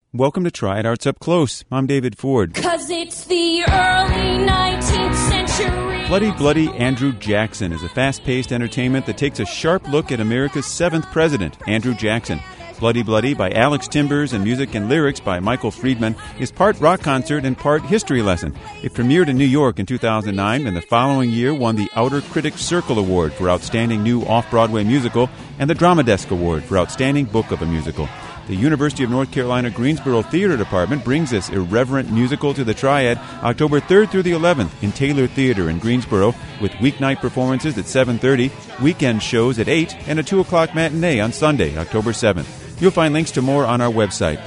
Welcome to Triad Arts Up Close. I'm David Ford. 'Cause it's the early 19th century. Bloody Bloody Andrew Jackson is a fast-paced entertainment that takes a sharp look at America's seventh president, Andrew Jackson. Bloody Bloody by Alex Timbers and music and lyrics by Michael Friedman is part rock concert and part history lesson. It premiered in New York in 2009 and the following year won the Outer Critics Circle Award for Outstanding New Off-Broadway Musical and the Drama Desk Award for Outstanding Book of a Musical. The University of North Carolina Greensboro Theater Department brings this irreverent musical to the Triad October 3rd through the 11th in Taylor Theater in Greensboro with weeknight performances at 7:30, weekend shows at 8, and a 2 o'clock matinee on Sunday, October 7th. You'll find links to more on our website,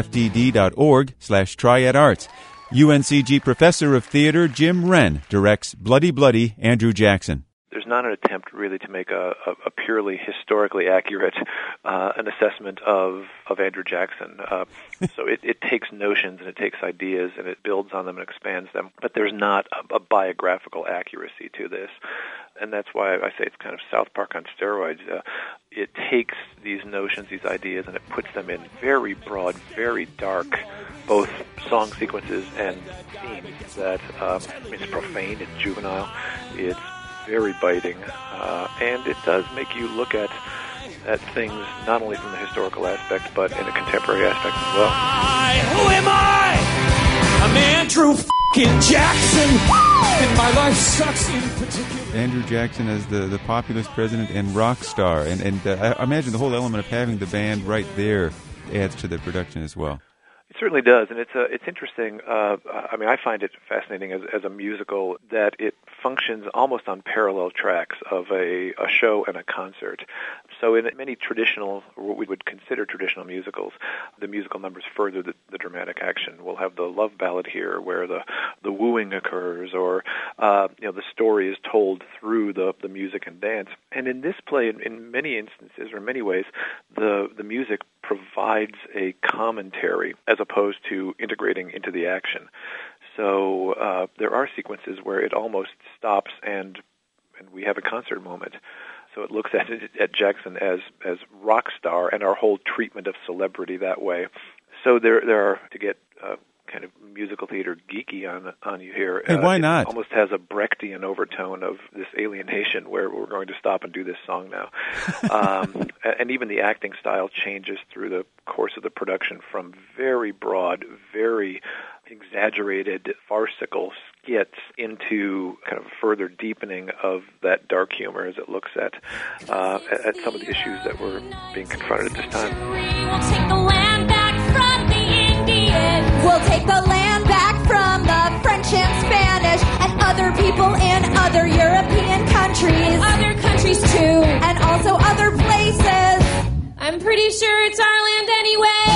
wfdd.org/triadarts. UNCG Professor of Theater Jim Wren directs Bloody Bloody Andrew Jackson. There's not an attempt really to make a purely historically accurate an assessment of Andrew Jackson. So it takes notions and it takes ideas and it builds on them and expands them. But there's not a biographical accuracy to this. And that's why I say it's kind of South Park on steroids. It takes these notions, these ideas, and it puts them in very broad, very dark, both song sequences and themes that it's profane, it's juvenile, it's very biting, and it does make you look at things not only from the historical aspect, but in a contemporary aspect as well. Who am I? I'm Andrew f***ing Jackson, and my life sucks in particular. Andrew Jackson as the populist president and rock star, and I imagine the whole element of having the band right there adds to the production as well. It certainly does, and it's interesting. I find it fascinating as a musical that it functions almost on parallel tracks of a show and a concert. So in many traditional, what we would consider traditional musicals, the musical numbers further the dramatic action. We'll have the love ballad here where the wooing occurs, or the story is told through the music and dance. And in this play, in many instances, or in many ways, the music provides a commentary as opposed to integrating into the action. So there are sequences where it almost stops and we have a concert moment. So it looks at Jackson as rock star and our whole treatment of celebrity that way. So there are, to get kind of musical theater geeky on you here. Hey, why not? It almost has a Brechtian overtone of this alienation where we're going to stop and do this song now. And even the acting style changes through the course of the production from very broad, very exaggerated, farcical skits into kind of further deepening of that dark humor as it looks at some of the issues that were being confronted at this time. We'll take the land back from the Indians. We'll take the land back from the French and Spanish and other people in other European countries. Other countries too. And also other places. I'm pretty sure it's our land anyway.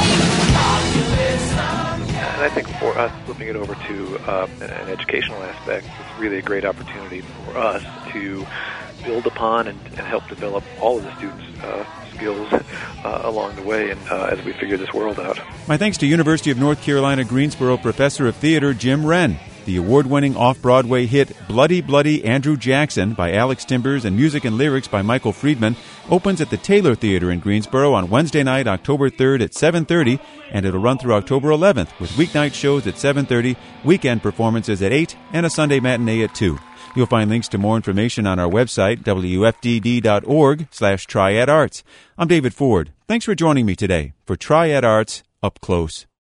And I think for us, flipping it over to an educational aspect, it's really a great opportunity for us to build upon and help develop all of the students' skills along the way and as we figure this world out. My thanks to University of North Carolina Greensboro Professor of Theater Jim Wren. The award-winning off-Broadway hit Bloody Bloody Andrew Jackson by Alex Timbers and music and lyrics by Michael Friedman opens at the Taylor Theater in Greensboro on Wednesday night, October 3rd at 7:30, and it'll run through October 11th with weeknight shows at 7:30, weekend performances at 8, and a Sunday matinee at 2. You'll find links to more information on our website, wfdd.org/triadarts. I'm David Ford. Thanks for joining me today for Triad Arts Up Close.